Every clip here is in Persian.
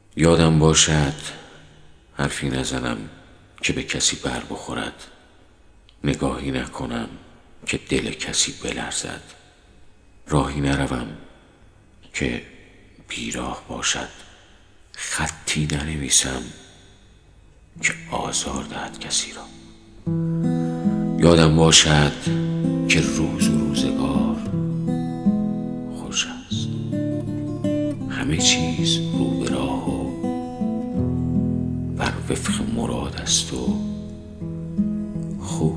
یادم باشد حرفی نزنم که به کسی بر بخورد، نگاهی نکنم که دل کسی بلرزد، راهی نروم که بیراه باشد، خطی ننویسم که آزار دهد کسی را. یادم باشد که روز و روزگار خوش است، همه چیز رو به راه و بر وفق مراد است و خوب.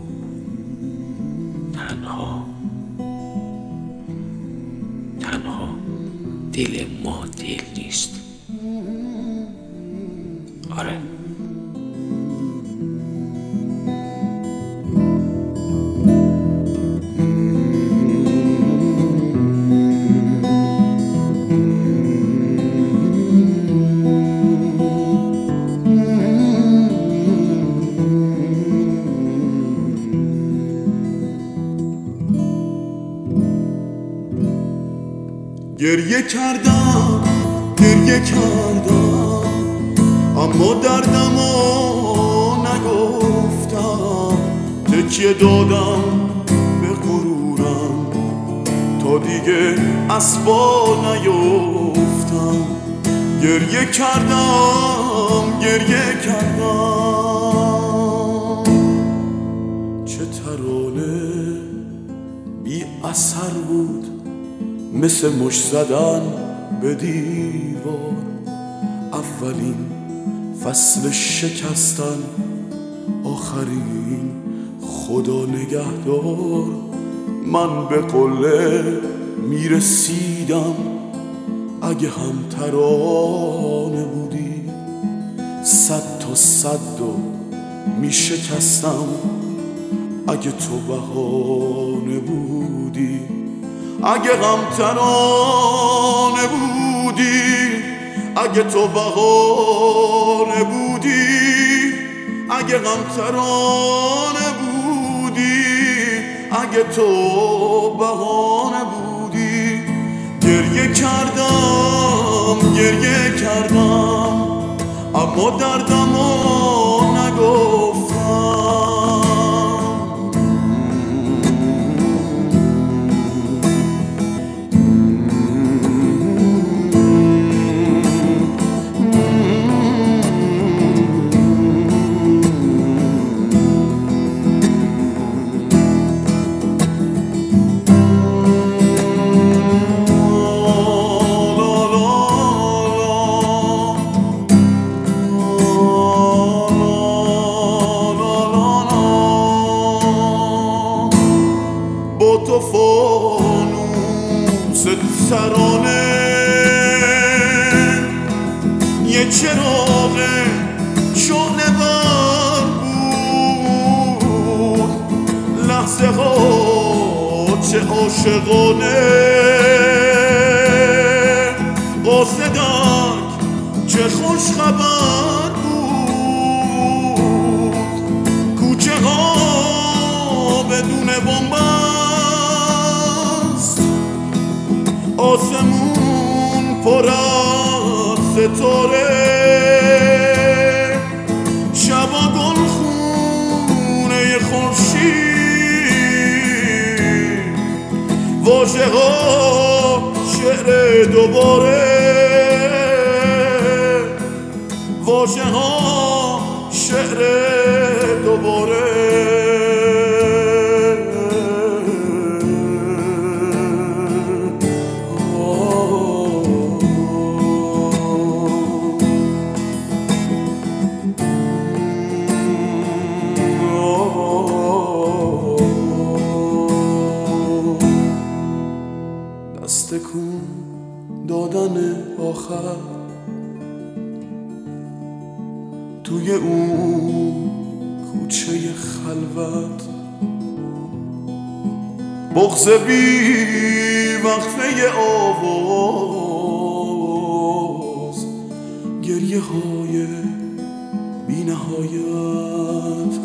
تنها دل ما دل نیست. آره، گریه کردم اما دردمو نگفتم، تکیه دادم به غرورم تا دیگه از پا نیفتم. گریه کردم چه ترانه بی اثر بود، مثل مشت زدن به دیوار. اولین فصل شکستن، آخرین خدا نگهدار. من به قله میرسیدم اگه هم ترانه بودی، صد تا صد و میشکستم اگه تو بهانه بودی. اگه غم ترانه بودی، اگه تو بهانه بودی، اگه غم ترانه بودی، اگه تو بهانه بودی. گریه کردم اما دردمو نگفتم. تو فانوس ترانه یه چراغ شعله ور بود، لحظه ها چه عاشقانه، قاصدک چه خوش خبر بود، کوچه ها بدون بنبست، آسمون پر از ستاره، شبا گل خونه خورشید، واژه ها شعر دوباره، واژه ها شعر دوباره. دستکون دادن آخر توی اون کوچه خلوت، بغض بی وقفه آواز، گریه های بی نهایت.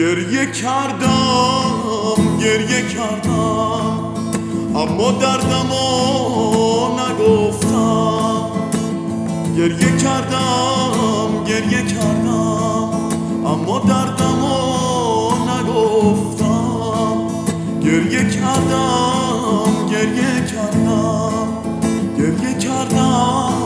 گریه کردم گریه کردم اما دردمو نگفتم. گریه کردم گریه کردم اما دردمو نگفتم. گریه کردم گریه کردم گریه کردم